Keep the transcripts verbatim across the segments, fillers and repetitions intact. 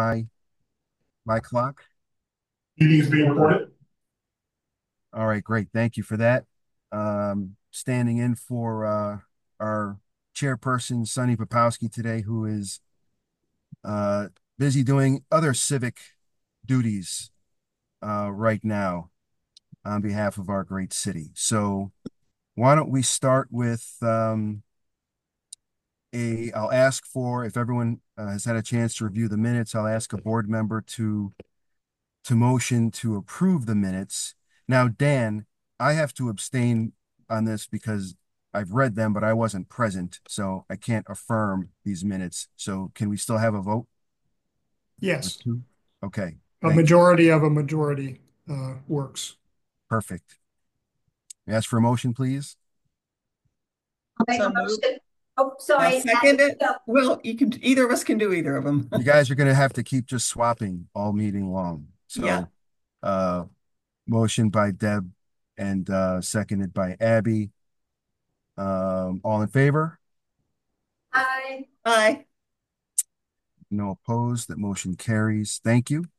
my my clock? Meeting is being recorded. All right, great. Thank you for that. Um, standing in for uh, our chairperson, Sonny Popowski, today, who is uh, busy doing other civic duties uh, right now on behalf of our great city. So why don't we start with um, a, I'll ask for, if everyone uh, has had a chance to review the minutes, I'll ask a board member to to motion to approve the minutes. Now, Dan, I have to abstain on this because I've read them, but I wasn't present, so I can't affirm these minutes. So can we still have a vote? Or Yes, two? Okay, a thank you. majority of a majority uh, works. Perfect. Ask for a motion, please. I'll make So a moved. motion. Oh, I'll sorry. second it. Well, you can, either of us can do either of them. You guys are gonna have to keep just swapping all meeting long. Yeah. So, uh, motion by Deb and uh, seconded by Abby. Um, all in favor? I, Aye. No opposed. That motion carries. Thank you.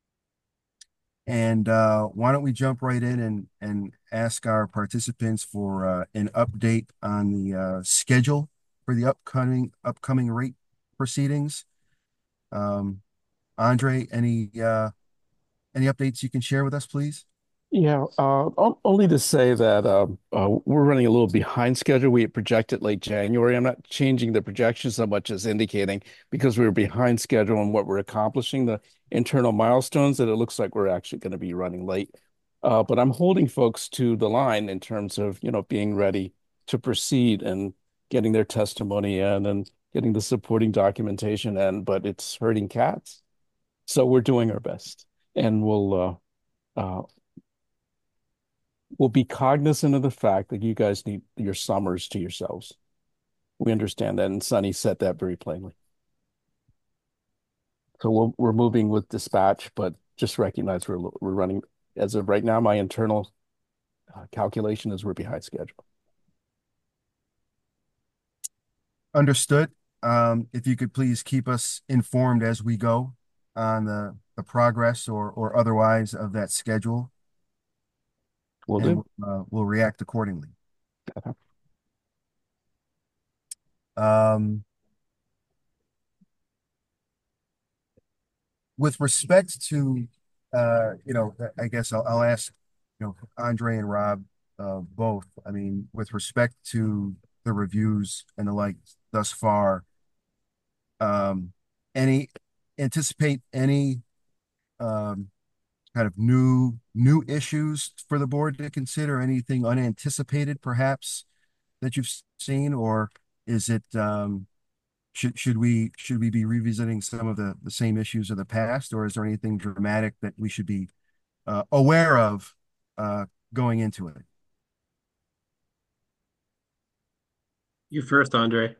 And uh, why don't we jump right in and and ask our participants for uh, an update on the uh, schedule for the upcoming upcoming rate proceedings. Um, Andre, any uh, any updates you can share with us, please? Yeah, uh, o- only to say that um, uh, we're running a little behind schedule. We had projected late January. I'm not changing the projection so much as indicating because we were behind schedule on what we're accomplishing, the internal milestones, that it looks like we're actually going to be running late. Uh, but I'm holding folks to the line in terms of, you know, being ready to proceed and getting their testimony in and getting the supporting documentation in, but it's hurting cats. So we're doing our best, and we'll uh, uh, will be cognizant of the fact that you guys need your summers to yourselves. We understand that, and Sunny said that very plainly. So we'll, we're moving with dispatch, but just recognize we're we're running as of right now. My internal uh, calculation is we're behind schedule. Understood. Um, if you could please keep us informed as we go on the the progress or or otherwise of that schedule, We'll and do. uh, we'll react accordingly. Okay. Um, with respect to, uh, you know, I guess I'll, I'll ask, you know, Andre and Rob, uh, both. I mean, with respect to the reviews and the like thus far, um, any anticipate any um, kind of new new issues for the board to consider? Anything unanticipated, perhaps, that you've seen, or is it um, should should we should we be revisiting some of the the same issues of the past, or is there anything dramatic that we should be uh, aware of uh, going into it? You first, Andre.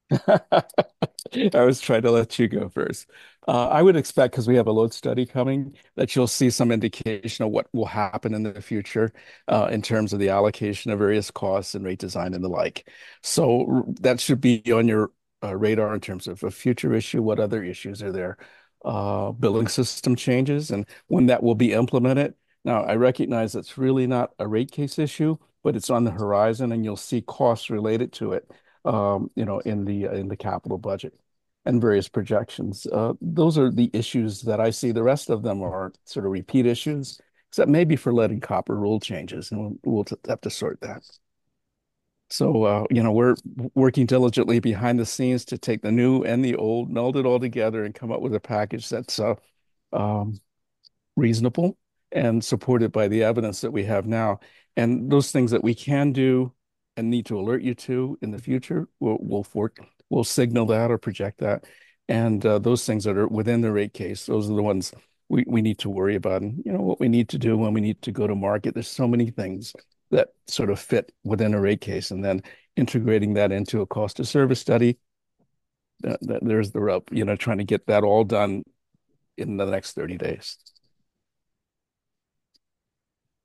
I was trying to let you go first. Uh, I would expect, because we have a load study coming, that you'll see some indication of what will happen in the future uh, in terms of the allocation of various costs and rate design and the like. So r- that should be on your uh, radar in terms of a future issue. What other issues are there? Uh, billing system changes and when that will be implemented. Now, I recognize it's really not a rate case issue, but it's on the horizon, and you'll see costs related to it um, you know, in the in the capital budget and various projections. Uh, those are the issues that I see. The rest of them are sort of repeat issues, except maybe for letting copper rule changes, and we'll, we'll have to sort that. So, uh, you know, we're working diligently behind the scenes to take the new and the old, meld it all together, and come up with a package that's uh, um, reasonable and supported by the evidence that we have now. And those things that we can do and need to alert you to in the future, we'll we'll, for, we'll signal that or project that. And uh, those things that are within the rate case, those are the ones we, we need to worry about. And you know what we need to do when we need to go to market. There's so many things that sort of fit within a rate case, and then integrating that into a cost of service study. That, that there's the rub, you know, trying to get that all done in the next thirty days.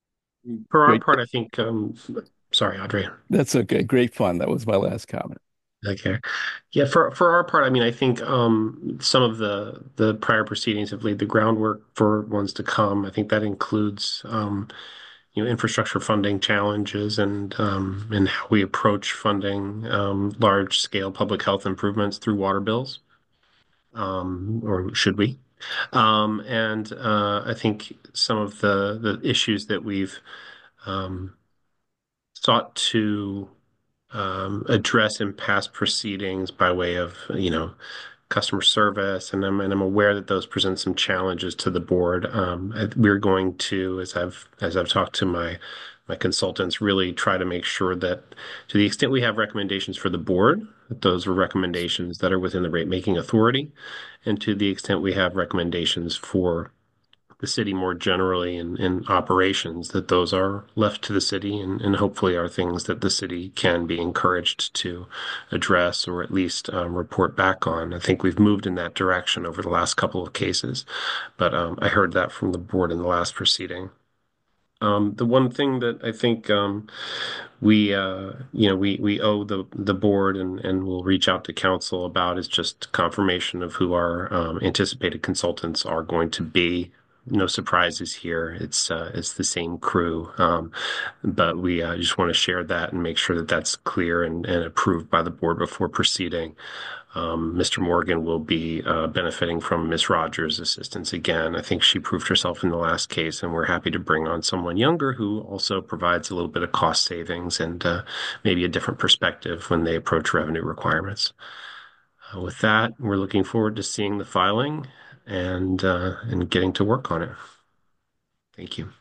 For our Great. part, I think, um, sorry, Andre. That's okay. Great fun. That was my last comment. Okay. Yeah, for for our part, I mean, I think um some of the the prior proceedings have laid the groundwork for ones to come. I think that includes um you know infrastructure funding challenges and um and how we approach funding um large scale public health improvements through water bills. Um, or should we? Um, and uh, I think some of the the issues that we've um, sought to um, address in past proceedings by way of, you know, customer service, and I'm and I'm aware that those present some challenges to the board. Um, I- we're going to, as I've as I've talked to my my consultants, really try to make sure that to the extent we have recommendations for the board, that those are recommendations that are within the rate making authority, and to the extent we have recommendations for the city more generally in, in operations, that those are left to the city and, and hopefully are things that the city can be encouraged to address or at least um, report back on. I think we've moved in that direction over the last couple of cases, but um, I heard that from the board in the last proceeding. Um, the one thing that I think um, we uh, you know we we owe the the board and and we'll reach out to council about is just confirmation of who our um, anticipated consultants are going to be. No surprises here. It's uh, it's the same crew, um, but we uh, just want to share that and make sure that that's clear and, and approved by the board before proceeding. Um, Mister Morgan will be uh, benefiting from Miss Rogers' assistance again. I think she proved herself in the last case, and we're happy to bring on someone younger who also provides a little bit of cost savings and uh, maybe a different perspective when they approach revenue requirements. Uh, with that, we're looking forward to seeing the filing and uh, and getting to work on it. Thank you.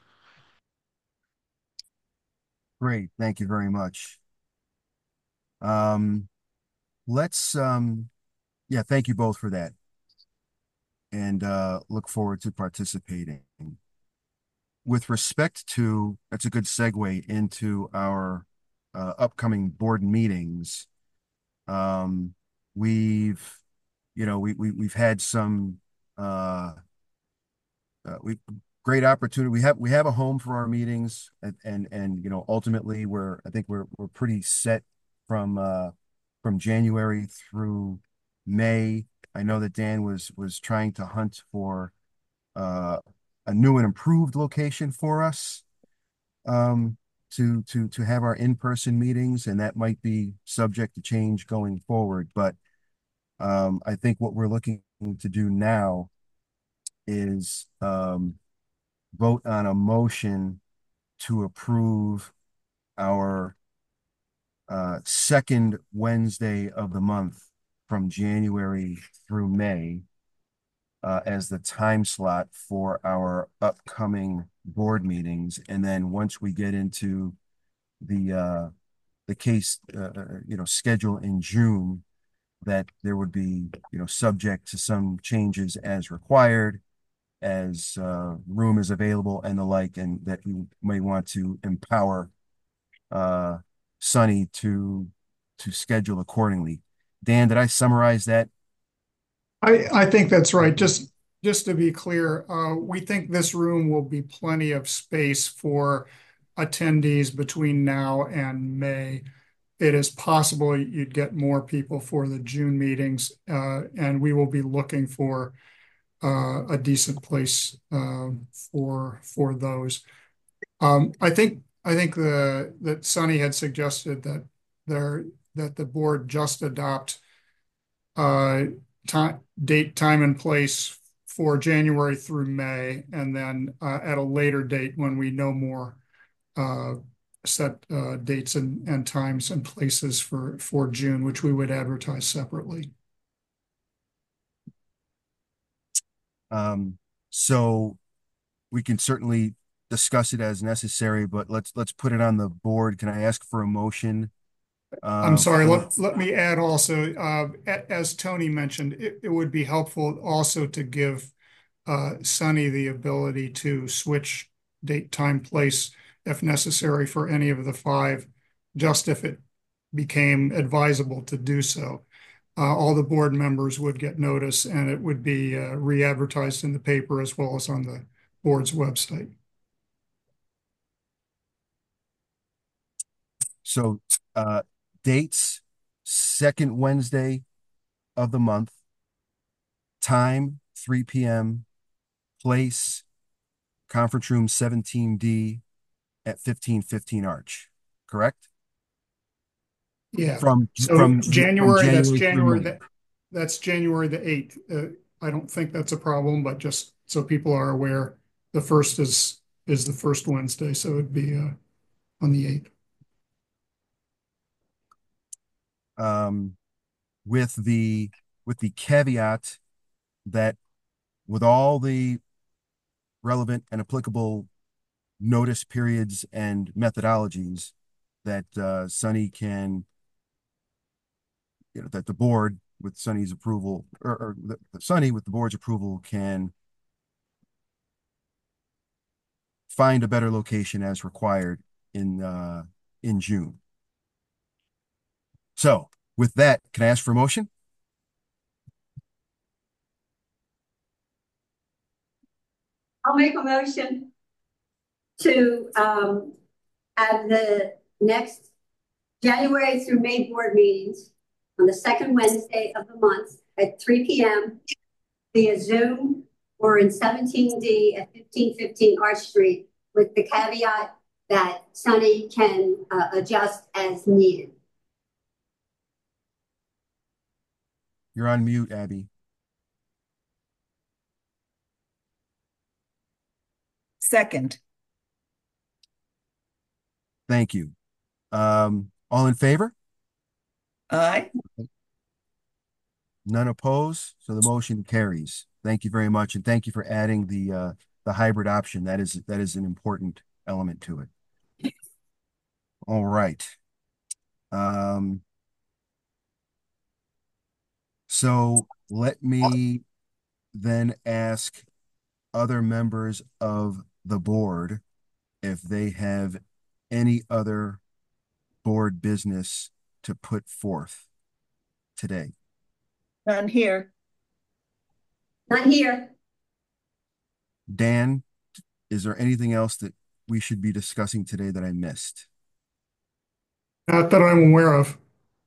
Great, thank you very much. Um, let's um, yeah, thank you both for that, and uh, look forward to participating. With respect to, that's a good segue into our uh, upcoming board meetings. Um, we've, you know, we, we we've had some uh, uh we great opportunity. We have we have a home for our meetings, and and, and you know, ultimately we're I think we're we're pretty set from uh from January through May. I know that Dan was was trying to hunt for uh a new and improved location for us um to to to have our in-person meetings, and that might be subject to change going forward. But um I think what we're looking to do now is um vote on a motion to approve our uh second Wednesday of the month from January through May uh, as the time slot for our upcoming board meetings. And then once we get into the uh, the case, uh, you know, schedule in June, that there would be, you know, subject to some changes as required, as uh, room is available and the like, and that you may want to empower uh, Sunny to to schedule accordingly. Dan, did I summarize that? I, I think that's right. Just, just to be clear, uh, we think this room will be plenty of space for attendees between now and May. It is possible you'd get more people for the June meetings, uh, and we will be looking for uh, a decent place uh, for for those. Um, I think I think the that Sunny had suggested that there that the board just adopt uh, time, date, time, and place for January through May, and then uh, at a later date when we know more, uh, set uh, dates and, and times and places for for June, which we would advertise separately. Um, so we can certainly discuss it as necessary, but let's let's put it on the board. Can I ask for a motion? I'm Uh, sorry, for, let, let me add also, uh, as Tony mentioned, it, it would be helpful also to give uh, Sunny the ability to switch date, time, place if necessary for any of the five, just if it became advisable to do so. Uh, all the board members would get notice and it would be uh, re-advertised in the paper as well as on the board's website. so uh, dates. second Wednesday of the month. Time, three P M. Place, conference room seventeen D at fifteen fifteen Arch, correct? Yeah. From, So from, from January, that's January through January, May. that, that's January the eighth. Uh, I don't think that's a problem, but just so people are aware, the first is, is the first Wednesday, so it'd be, uh, on the eighth. Um, with the, with the caveat that with all the relevant and applicable notice periods and methodologies that uh, Sunny can, you know, that the board with Sunny's approval, or, or the, Sunny with the board's approval can find a better location as required in uh, in June. So with that, can I ask for a motion? I'll make a motion to, um, add the next January through May board meetings on the second Wednesday of the month at three P M via Zoom or in seventeen D at fifteen fifteen Arch Street, with the caveat that Sunny can uh, adjust as needed. You're on mute, Abby. Second. Thank you. Um, all in favor? Aye. None opposed, so the motion carries. Thank you very much, and thank you for adding the uh, the hybrid option. That is that is an important element to it. All right. Um, so let me then ask other members of the board if they have any other board business to put forth today. None here. Not here. Dan, is there anything else that we should be discussing today that I missed? Not that I'm aware of.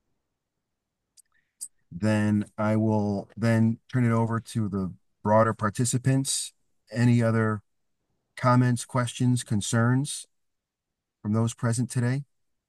Then I will then turn it over to the broader participants. Any other comments, questions, concerns from those present today?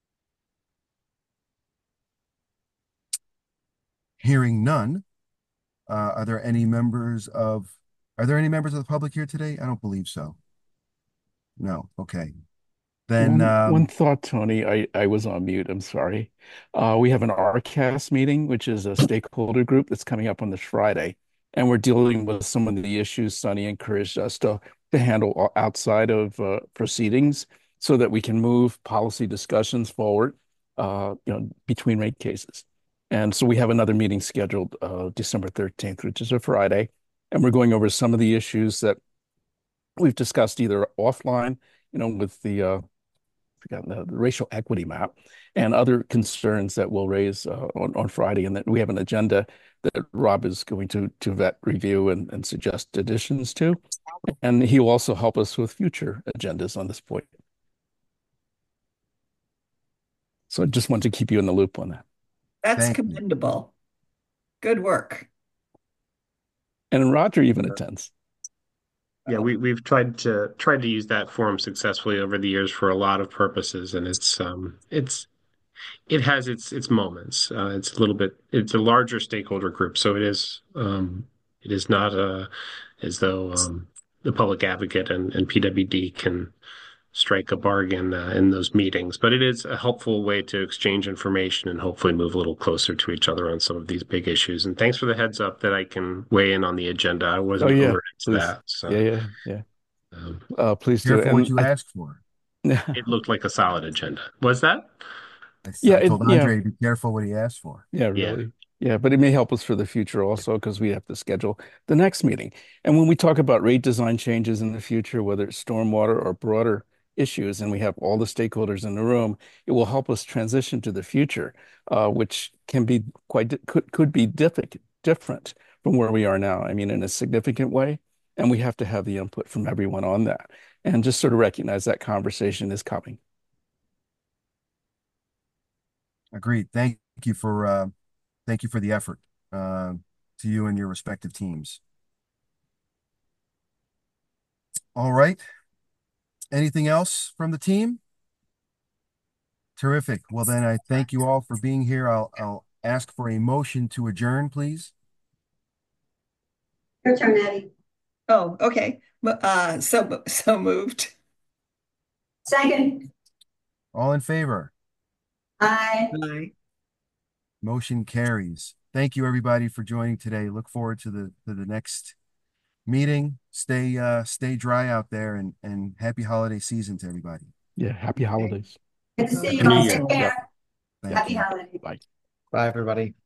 Hearing none, uh, are there any members of, are there any members of the public here today? I don't believe so. No, okay. Then, One, um, one thought, Tony, I, I was on mute. I'm sorry. Uh, we have an R C A S meeting, which is a stakeholder group that's coming up on this Friday. And we're dealing with some of the issues Sunny encouraged us to, to handle outside of uh, proceedings so that we can move policy discussions forward, uh, you know, between rate cases. And so we have another meeting scheduled uh, December thirteenth, which is a Friday. And we're going over some of the issues that we've discussed either offline, you know, with the uh, forgotten the, the racial equity map and other concerns that we'll raise uh, on, on Friday. And that we have an agenda that Rob is going to to vet, review, and, and suggest additions to. And he will also help us with future agendas on this point. So I just want to keep you in the loop on that. That's Thank you. commendable. Good work. And Roger even attends. Yeah, we we've tried to tried to use that forum successfully over the years for a lot of purposes, and it's um it's it has its its moments. Uh, it's a little bit it's a larger stakeholder group, so it is um it is not uh as though um the public advocate and, and P W D can strike a bargain uh, in those meetings, but it is a helpful way to exchange information and hopefully move a little closer to each other on some of these big issues. And thanks for the heads up that I can weigh in on the agenda. I wasn't Oh, yeah, alerted to please. that. So Yeah, yeah, yeah. um, Uh, please do. careful what And you I, ask for. it looked like a solid agenda. Was that? I, yeah, I it, told yeah, Andre to be careful what he asked for. yeah, Yeah. really. Yeah, but it may help us for the future also because we have to schedule the next meeting. And when we talk about rate design changes in the future, whether it's stormwater or broader issues, and we have all the stakeholders in the room, it will help us transition to the future, uh, which can be quite di- could could be diffi- different from where we are now. I mean, in a significant way, and we have to have the input from everyone on that, and just sort of recognize that conversation is coming. Agreed. Thank you for uh, thank you for the effort uh, to you and your respective teams. All right. Anything else from the team? Terrific. Well, then I thank you all for being here. I'll I'll ask for a motion to adjourn, please. Your turn, Eddie. Oh, okay. Mo- Uh, so, so moved. Second, All in favor? I. Aye. Motion carries. Thank you, everybody, for joining today. Look forward to the to the next meeting. Stay uh stay dry out there, and and happy holiday season to everybody. Yeah, happy holidays. Good to see Happy you New all. Year. Take care. Thank Happy you. holidays. Bye. Bye, everybody.